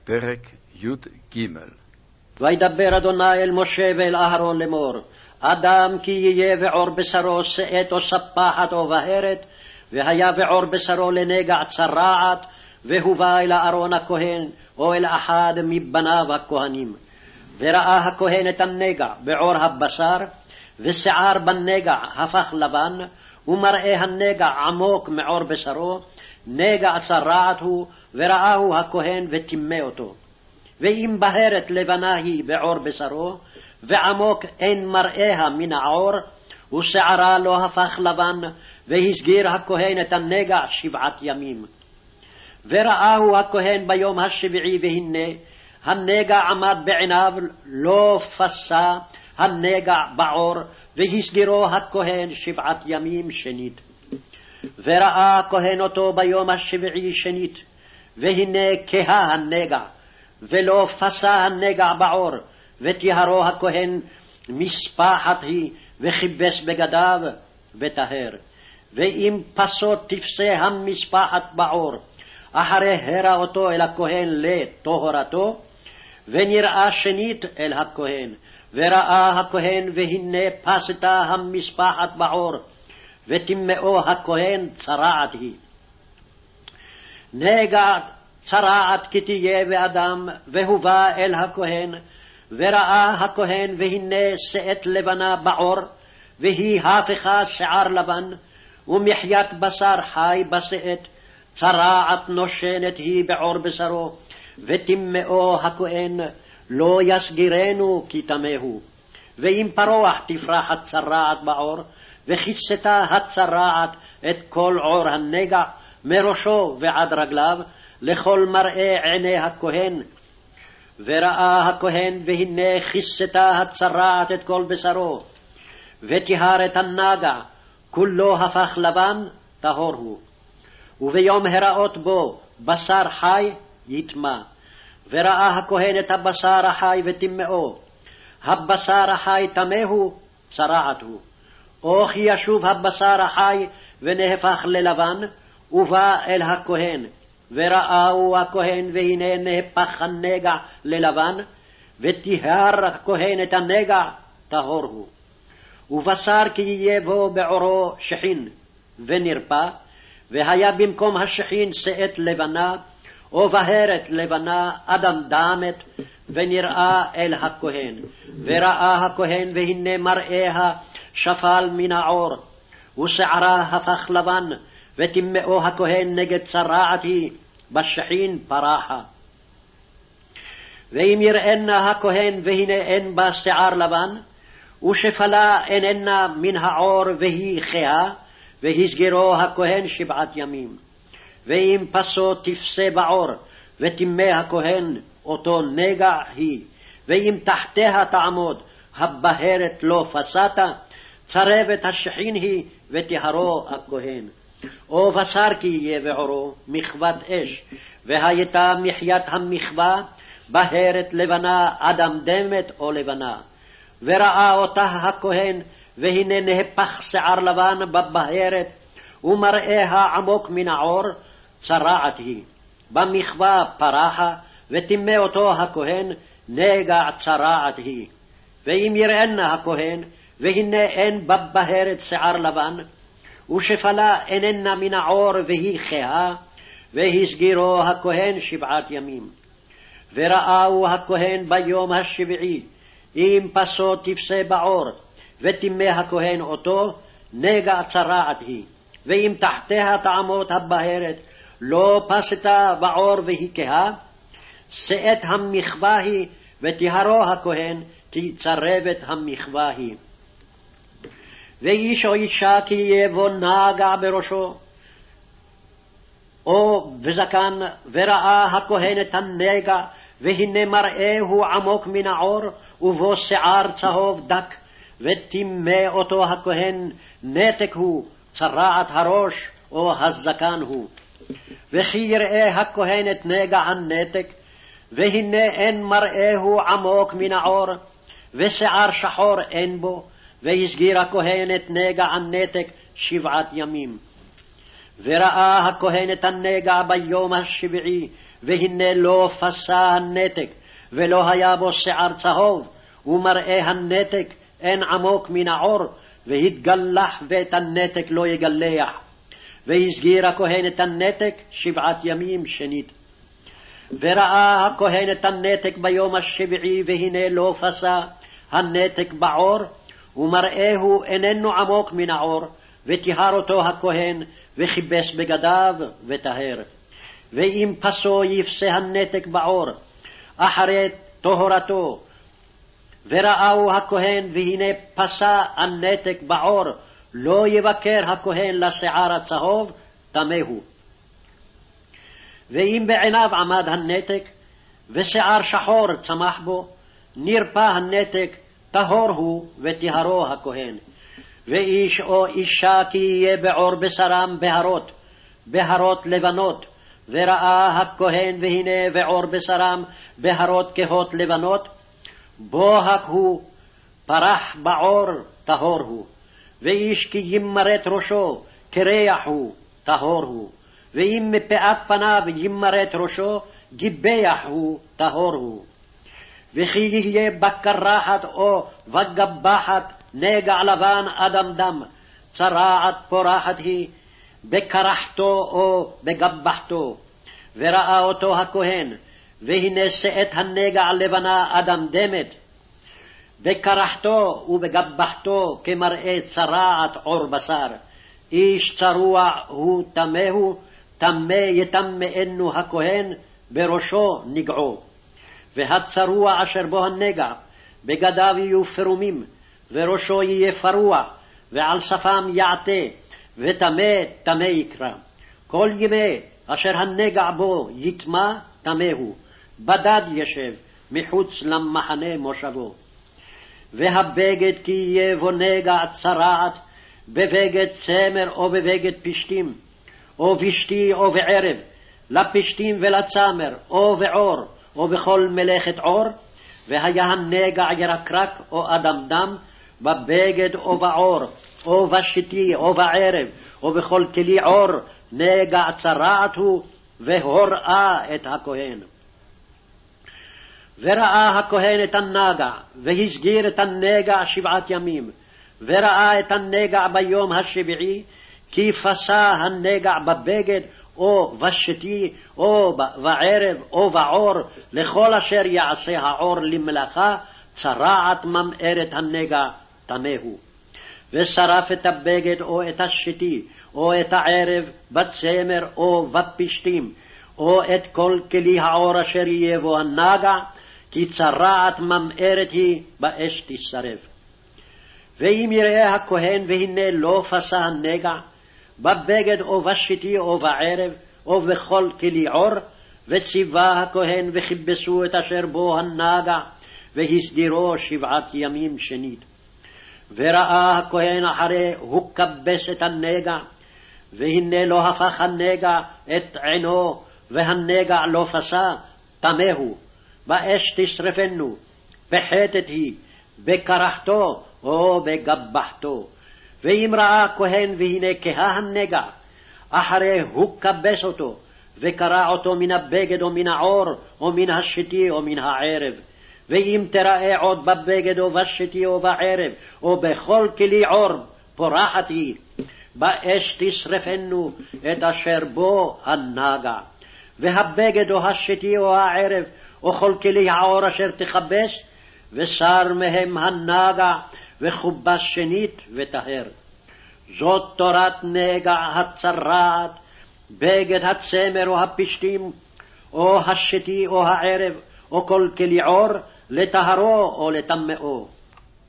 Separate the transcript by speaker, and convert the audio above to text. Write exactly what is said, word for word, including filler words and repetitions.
Speaker 1: פרק י"ג.
Speaker 2: וידבר אדוני אל משה ואל אהרון לאמור, אדם כי יהיה ועור בשרו שאת או ספחת או בהרת, והיה ועור בשרו לנגע צרעת, והובא אל אהרון הכהן או אל אחד מבניו הכהנים. וראה הכהן את הנגע בעור הבשר, ושיער בנגע הפך לבן, ומראה הנגע עמוק מעור בשרו, נגע צרעת הוא, וראהו הכהן וטימא אותו. ואם בהרת לבנה היא בעור בשרו, ועמוק אין מראיה מן העור, ושערה לא הפך לבן, והסגיר הכהן את הנגע שבעת ימים. וראהו הכהן ביום השביעי, והנה הנגע עמד בעיניו, לא פסה הנגע בעור, והסגירו הכהן שבעת ימים שנית. וראה הכהן אותו ביום השביעי שנית, והנה כהה הנגע, ולא פסה הנגע בעור, וטיהרו הכהן מספחת היא, וכיבס בגדיו וטהר. ואם פסות תפסה המספחת בעור, אחרי הרא אותו אל הכהן לטהרתו, ונראה שנית אל הכהן, וראה הכהן והנה פסתה המספחת בעור, וטימאו הכהן צרעת היא. נגע צרעת כי תהיה באדם, והובא אל הכהן, וראה הכהן והנה שאת לבנה בעור, והיא הפכה שיער לבן, ומחיית בשר חי בשאת, צרעת נושנת היא בעור בשרו, וטימאו הכהן, לא יסגירנו כי טמאו. ואם פרוח תפרח הצרעת בעור, וכיסתה הצרעת את כל עור הנגע, מראשו ועד רגליו, לכל מראה עיני הכהן. וראה הכהן והנה כיסתה הצרעת את כל בשרו, וטיהר את הנגע, כולו הפך לבן, טהור הוא. וביום הראות בו בשר חי יטמא. וראה הכהן את הבשר החי וטימאו. הבשר החי טמא הוא, צרעת הוא. או כי ישוב הבשר החי ונהפך ללבן, ובא אל הכהן, וראהו הכהן והנה נהפך הנגע ללבן, וטיהר הכהן את הנגע, טהור הוא. ובשר כי יהיה בו בעורו שחין ונרפא, והיה במקום השחין שאת לבנה, או בהרת לבנה אדם דמת, ונראה אל הכהן. וראה הכהן והנה מראיה שפל מן העור, ושערה הפך לבן, וטימאו הכהן נגד צרעת היא, בשחין פרחה. ואם יראנה הכהן והנה אין בה שיער לבן, ושפלה איננה מן העור והיא כהה, והסגרו הכהן שבעת ימים. ואם פסו תפסה בעור, וטימא הכהן אותו נגע היא, ואם תחתיה תעמוד, הבהרת לא פסתה, צרבת השחין היא, וטיהרו הכהן. או בשר כי יהיה בעורו, מחוות אש, והייתה מחיית המחווה, בהרת לבנה אדם דמת או לבנה. וראה אותה הכהן, והנה נהפך שיער לבן בבהרת, ומראיה עמוק מן העור, צרעת היא. במחווה פרחה, וטימא אותו הכהן, נגע צרעת היא. ואם יראנה הכהן, והנה אין בבהרת שיער לבן, ושפלה איננה מן העור והיא כהה, והסגירו הכהן שבעת ימים. וראהו הכהן ביום השביעי, אם פסו תפסה בעור, וטימא הכהן אותו, נגע צרעת היא. ואם תחתיה תעמוד הבהרת, לא פסתה בעור והיא כהה, שאת המחווה היא, וטיהרו הכהן, כי צרבת המחווה היא. ואיש או אישה כי יהיה בו נגע בראשו, או בזקן, וראה הכהן את הנגע, והנה מראהו עמוק מן העור, ובו שיער צהוב דק, וטימא אותו הכהן, נתק הוא, צרעת הראש, או הזקן הוא. וכי יראה הכהן את נגע הנתק, והנה אין מראהו עמוק מן העור, ושיער שחור אין בו, והסגיר הכהן את נגע הנתק שבעת ימים. וראה הכהן את הנגע ביום השביעי, והנה לא פסה הנתק, ולא היה בו שיער צהוב, ומראה הנתק אין עמוק מן העור, והתגלח ואת הנתק לא יגלח. והסגיר הכהן את הנתק שבעת ימים שנית. וראה הכהן את הנתק ביום השביעי, והנה לא פסה הנתק בעור, ומראהו איננו עמוק מן העור, וטיהר אותו הכהן, וכיבס בגדיו וטהר. ואם פסו יפסה הנתק בעור, אחרי טהרתו, וראהו הכהן, והנה פסה הנתק בעור, לא יבקר הכהן לשיער הצהוב, טמא הוא. ואם בעיניו עמד הנתק, ושיער שחור צמח בו, נרפא הנתק, טהור הוא, וטהרו הכהן. ואיש או אישה כי יהיה בעור בשרם בהרות, בהרות לבנות, וראה הכהן, והנה בעור בשרם בהרות כהות לבנות, בוהק הוא, פרח בעור, טהור הוא. ואיש כי ימרת ראשו, קרח הוא, טהור הוא. ואם מפאת פניו ימרת ראשו, גיבח הוא, טהור הוא. וכי יהיה בקרחת או בגבחת נגע לבן אדם דם, צרעת פורחת היא, בקרחתו או בגבחתו. וראה אותו הכהן, והנה שאת הנגע לבנה אדם דמת, בקרחתו ובגבחתו כמראה צרעת עור בשר. איש צרוע הוא טמא הוא, טמא יטמאנו הכהן, בראשו נגעו. והצרוע אשר בו הנגע, בגדיו יהיו פרומים, וראשו יהיה פרוע, ועל שפם יעטה, וטמא טמא יקרא. כל ימי אשר הנגע בו יטמא, טמא הוא, בדד ישב מחוץ למחנה מושבו. והבגד כי יהיה בו נגע צרעת, בבגד צמר או בבגד פשתים, או בשתי או בערב, לפשתים ולצמר, או בעור, או בכל מלאכת עור, והיה הנגע ירקרק או אדם דם, בבגד או בעור, או בשתי או בערב, או בכל כלי עור, נגע צרעת הוא, והוראה את הכהן. וראה הכהן את הנגע, והסגיר את הנגע שבעת ימים, וראה את הנגע ביום השביעי, כי פסה הנגע בבגד, או בשתי, או בערב, או בעור, לכל אשר יעשה העור למלאכה, צרעת ממארת הנגע, טמא הוא. ושרף את הבגד, או את השתי, או את הערב, בצמר, או בפשתים, או את כל כלי העור אשר יהיה בו הנגע, כי צרעת ממארת היא, באש תשרף. ואם יראה הכהן, והנה לא פסה הנגע, בבגד או בשתי או בערב, או בכל כלי עור, וציווה הכהן, וכיבסו את אשר בו הנגע, והסדירו שבעת ימים שנית. וראה הכהן אחרי הוא כבס את הנגע, והנה לא הפך הנגע את עינו, והנגע לא פסה, טמא הוא, באש תשרפנו, בחטאת היא, בקרחתו או בגבחתו. ואם ראה הכהן, והנה כהה הנגע, אחרי הוא כבס אותו, וקרע אותו מן הבגד או מן העור, או מן השתי או מן הערב, ואם תראה עוד בבגד או בשתי או בערב, או בכל כלי עור, פורחת היא, באש תשרפנו את אשר בו הנגע. והבגד או השתי או הערב, או כל כלי העור אשר תכבס, ושר מהם הנגע, וכובס שנית וטהר. זאת תורת נגע הצרעת, בגד הצמר או הפשתים, או השתי או הערב, או כל כלי עור, לטהרו או לטמאו.